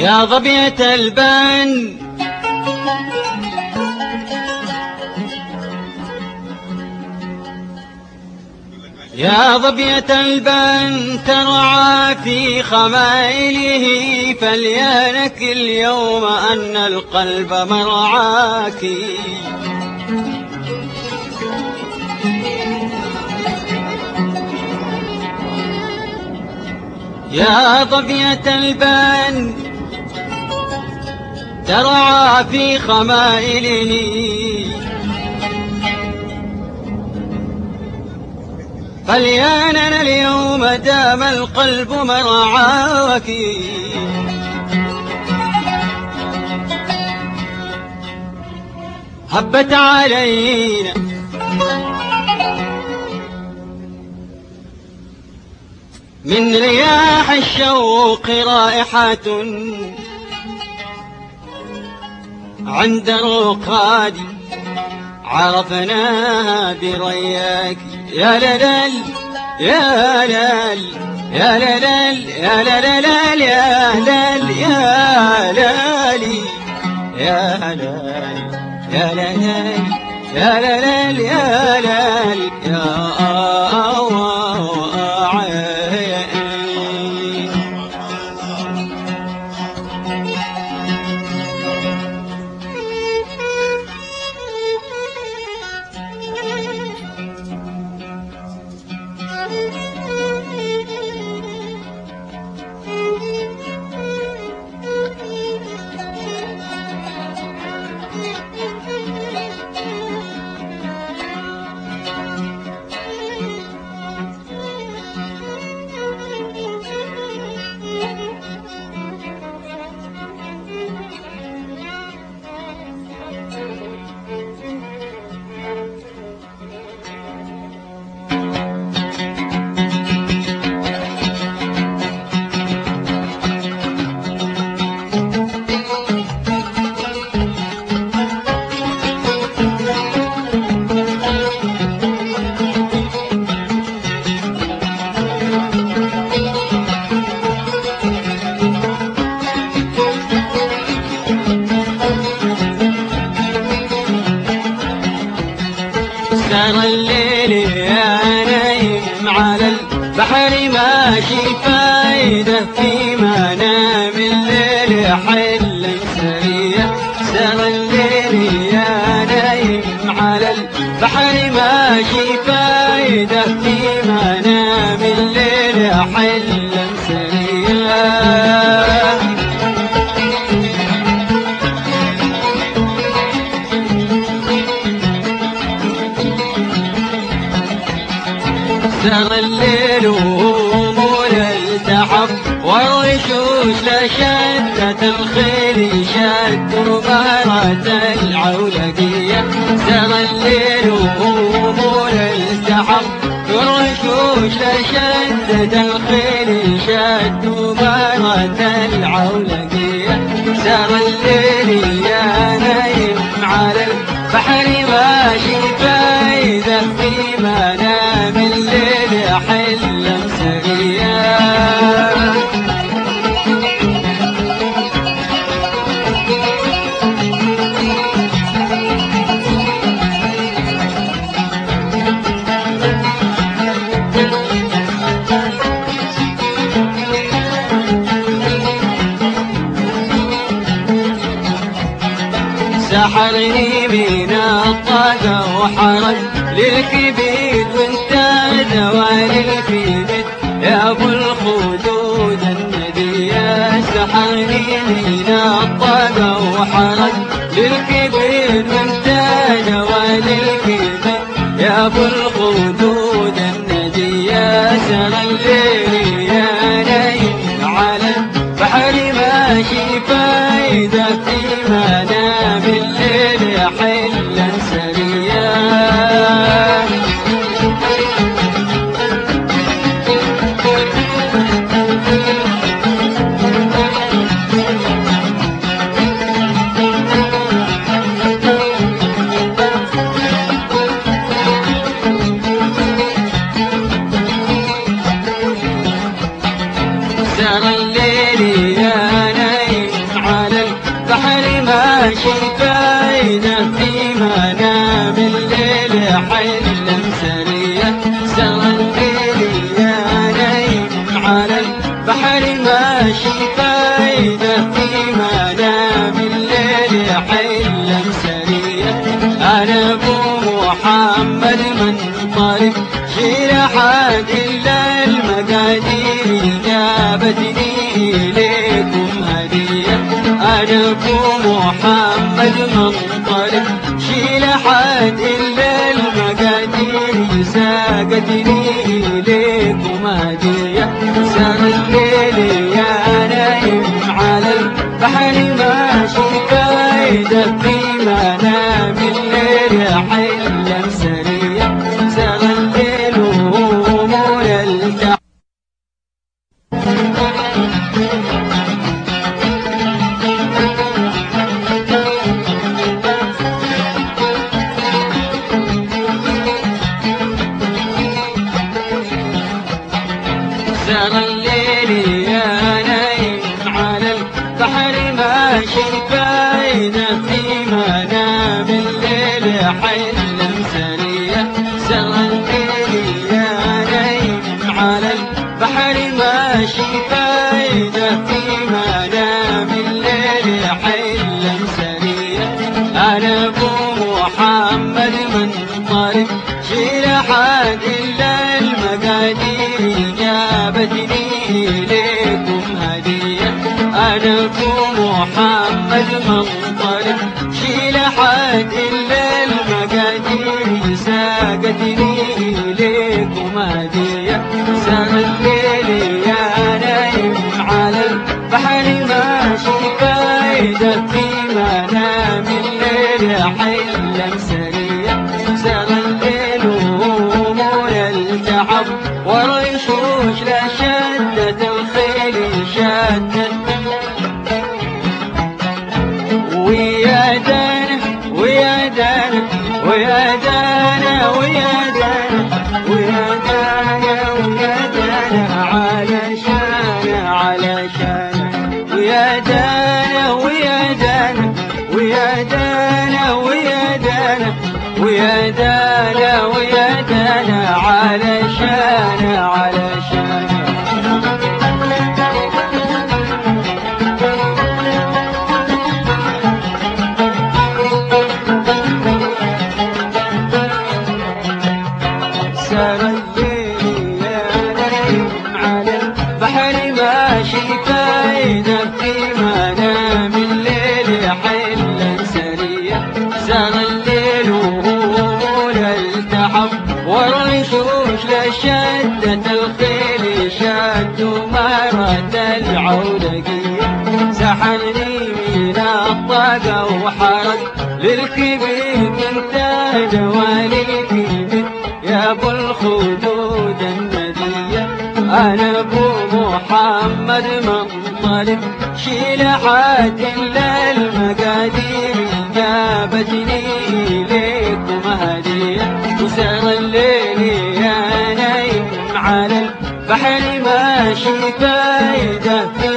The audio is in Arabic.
يا ظبية البن يا ظبية البن ترعى في خمائله فليانك اليوم أن القلب مرعاك يا ظبية البن ترعى في خمائله فلياننا اليوم دام القلب مرعاك هبت علينا من رياح الشوق رائحة عند الرقاد عرفناها برياك يا للل يا لل يا للل يا للل يا لل يا لالي يا لل يا للل يا للل يا لل يا سهر الليل يا نايم على البحر ماشي فايدة في منام الليل حلا سريع سهر الليل يا نايم على البحر ماشي فايدة في منام الليل حلا سريع سهر الليل وهموم التحف والرشوش لشدة الخيل شد مباراة العولقية سهر الليل وهموم التحف والرشوش لشدة الخيل شد مباراة العولقية سهر الليل يا نايم على البحر ماشي فايدة في منام الليل حلا سريع سحرني من الطاقة وحرج للكبيد وانت دوال الكبيد يا ابو الخدود الندية سحرني من الطاقة وحرج للكبيد وانت دوال الكبيد يا ابو الخدود الندية سهر الليل يا نايم على البحر ماشي فايدة في منام الليل حلا سريع سهر الليل يا نايم منام الليل حلم سرية سرى الليل يا نايم على البحر ماشي فايدة في منام الليل حلم سرية أنا أبو محمد من طريق شيل حاج إلا المقادير جابتني إليكم هدية أنا أبو محمد من طريق شيل حاج إلا المقادير ساقتني إليكم هدية سر الليل يا نايم على البحر ماشي فايدة في منام الليل حلم سرية سر الليل وهموم التعب سر الليل يا نايم على البحر ماشي فايدة في منام الليل حلم سرية سر الليل يا نايم على البحر ماشي فايدة في منام الليل حلم سرية أنا أبو محمد من طريق شيل حاد إلا المقادير جابتني إليكم هدية أنا أبو محمد من طريق شيل حاد إلا المقادير ساقتني إليكم هدية سر الليل يا نايم على البحر ماشي فايدة في منام الليل حلم سرية سر الليل وهموم التعب وريشوش لا شدت الخيل شدت ويا دانا ويا دانا ويا دانا ويا دانا ويا دانا ويا دانا علشان ويا دانا ويا دانا ويا دانا ويا دانا ويا دانا ويا دانا علشان سر الليل يا نايم على البحر ماشي فايدة في منام الليل حلم سرية سر الليل وهموم التعب والرشوش لشدة الخيل شدوا مرة العودقية سحرني من الطاقة وحرق للكبير من تاج والكبير يا ابو الخدود الندية انا ابو محمد من طلب شيل حاد الا المقادير جابتني اليكم هدية وسر الليل يا نايم على البحر ماشي فايدة في